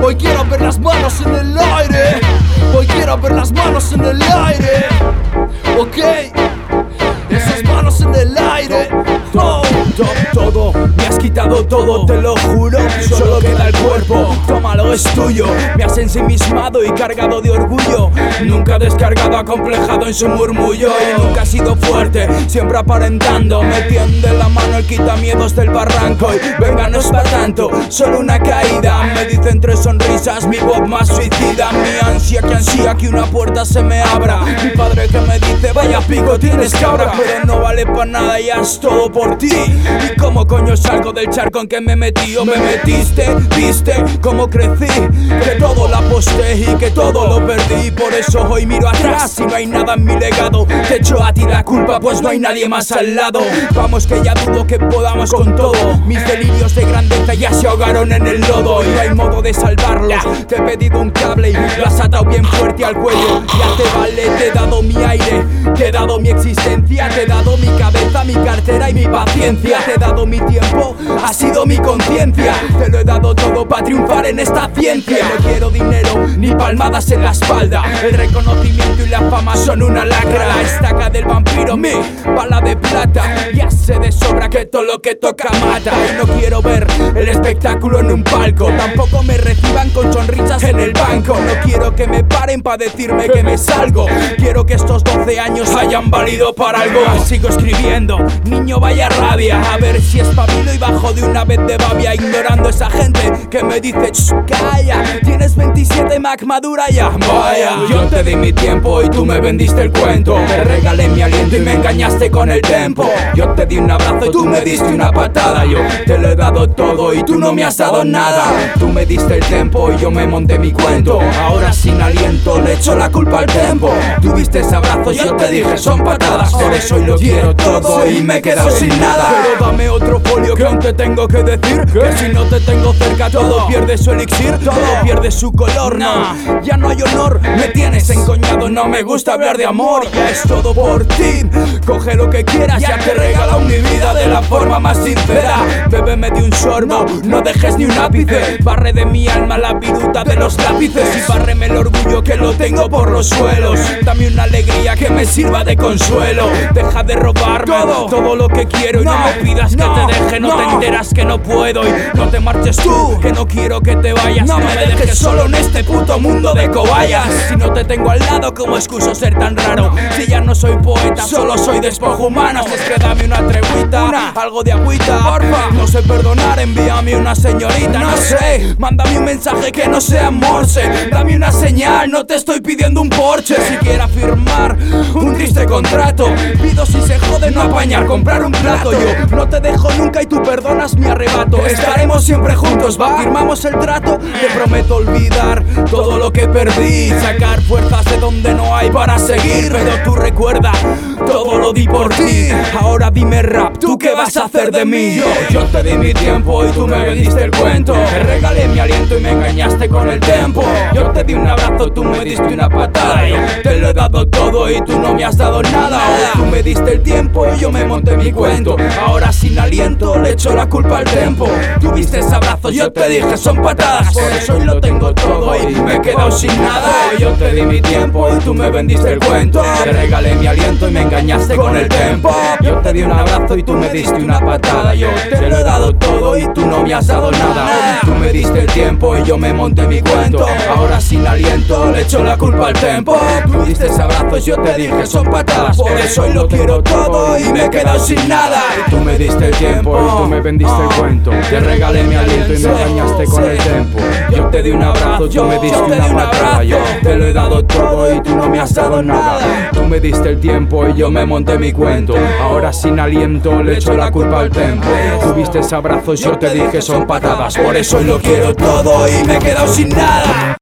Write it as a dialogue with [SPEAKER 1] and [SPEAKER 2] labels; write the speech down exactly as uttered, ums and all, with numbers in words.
[SPEAKER 1] Hoy quiero ver las manos en el aire. Hoy quiero ver las manos en el aire. Ok, esas manos en el aire. Oh.
[SPEAKER 2] Top todo, me has quitado todo, te lo juro. Solo queda el cuerpo, tómalo, es tuyo. Me has ensimismado y cargado de orgullo. Nunca descargado, acomplejado en su murmullo. Y nunca has sido fuerte, siempre aparentando. Me tiende la mano el quitamiedos del barranco. Y venga, no es para tanto, solo una caída. Me dice entre sonrisas mi voz más suicida. Mi ansia que ansía que una puerta se me abra. Mi padre que me dice vaya pico tienes cabra. Pero no vale para nada y haz todo por ti. ¿Y cómo coño salgo del charco en que me metí o me metiste? ¿Viste cómo crecí? Que todo lo aposté y que todo lo perdí. Por eso hoy miro atrás y no hay nada en mi legado. Te echo a ti la culpa pues no hay nadie más al lado. Vamos que ya dudo que podamos con todo. Mis delirios de grandeza ya se ahogaron en el lodo. Y no hay modo de salvarlos. Te he pedido un cable y lo has atado bien fuerte al cuello. Ya te vale, te he dado mi aire, te he dado mi existencia, te he dado mi cabeza, mi cartera y mi paciencia. Te he dado mi tiempo, ha sido mi conciencia. Te lo he dado todo para triunfar en esta ciencia. No quiero dinero ni palmadas en la espalda. El reconocimiento y la fama son una lacra. La estaca del vampiro, mi bala de plata. Ya sé de sobra que todo lo que toca mata. Y no quiero ver el espectáculo en un palco. Tampoco me reciban con sonrisas en el banco. No quiero que me paren para decirme que me salgo. Quiero que estos doce años hayan valido para algo. Sigo escribiendo, niño vaya rabia. A ver si espabilo y bajo de una vez de babia. Ignorando esa gente que me dice calla, tienes veintisiete Mac madura ya. Vaya, yo te di mi tiempo y tú me vendiste el cuento. Te regalé mi aliento y me engañaste con el tempo. Yo te di un abrazo y tú me diste una patada. Yo te lo he dado todo y tú no me has dado nada. Tú me diste el tempo y yo me monté mi cuento. Ahora sin aliento le echo la culpa al tempo. Tuviste ese abrazo y yo te dije son patadas. Por eso hoy lo quiero todo y me he quedado sin nada. Pero dame otro folio que aún te tengo que decir que si no te tengo cerca todo pierde su elixir, todo pierde su color. No, ya no hay honor, me tienes encoñado. No me gusta hablar de amor, ya es todo por ti. Coge lo que quieras, ya te he regalado mi vida de la forma más sincera. Bébeme de un sorbo, no dejes ni un ápice. Barre de mi alma la viruta de los lápices y bárreme el orgullo que lo tengo por los suelos. Dame una alegría que me sirva de consuelo. Deja de robarme todo, todo lo que quiero y no, no me pidas que no, te deje, no, no te enteras que no puedo. Y no te marches tú, que no quiero que te vayas. No me dejes solo en este puto mundo de cobayas. Si no te tengo al lado, ¿cómo excuso ser tan raro? Si ya no soy poeta, solo soy despojo humano. Es que dame una treguita, una, algo de agüita, porfa. No sé perdonar, envíame una señorita. No sé, mándame un mensaje que no sea morse. Dame una señal, no te estoy pidiendo un Porsche. Si quiera firmar un triste contrato, pido si se jode no apañar, comprar un plato. Yo no te dejo nunca y tú perdonas mi arrebato. Estaremos siempre juntos, va, firmamos el trato. Te prometo olvidar todo lo que perdí, sacar fuerzas de donde no hay para seguir. Pero tú recuerda, todo lo di por ti. Ahora dime rap, ¿tú qué vas a hacer de mí? Yo, yo te di mi tiempo y tú me vendiste el cuento. Te regalé mi aliento y me engañaste con el tempo. Yo te di un abrazo, tú me diste una patada. Yo te lo he dado todo y tú no me has dado nada. Tú me diste el tiempo y yo me monté mi cuento. Ahora sin aliento le echo la culpa al tempo. Tuviste ese abrazo, yo te dije son patadas. Por eso hoy lo tengo todo y me he quedado sin nada. Yo te di mi tiempo y tú me vendiste el cuento. Te regalé mi aliento y me engañaste con el tempo. Yo te di un abrazo y tú me diste una patada. Yo te lo he dado todo y tú no me has dado nada. Tú me diste el tiempo y yo me monté mi cuento. Ahora sin aliento le echo la culpa al tempo. Tuviste ese abrazo y yo te dije son patadas. Por eso hoy lo quiero todo y me he quedado sin nada. Tú me diste el tiempo y tú me vendiste el cuento. Te regalé mi aliento y me engañaste con el tempo. Yo te di un abrazo, tú me diste una patada. Yo te lo he dado todo y tú no me has dado nada. Tú me diste el tiempo y yo me monté mi cuento. Ahora sin aliento le echo la culpa al tempo. Tuviste ese abrazo y yo te dije son patadas. Por eso hoy lo quiero todo y me he quedado sin nada.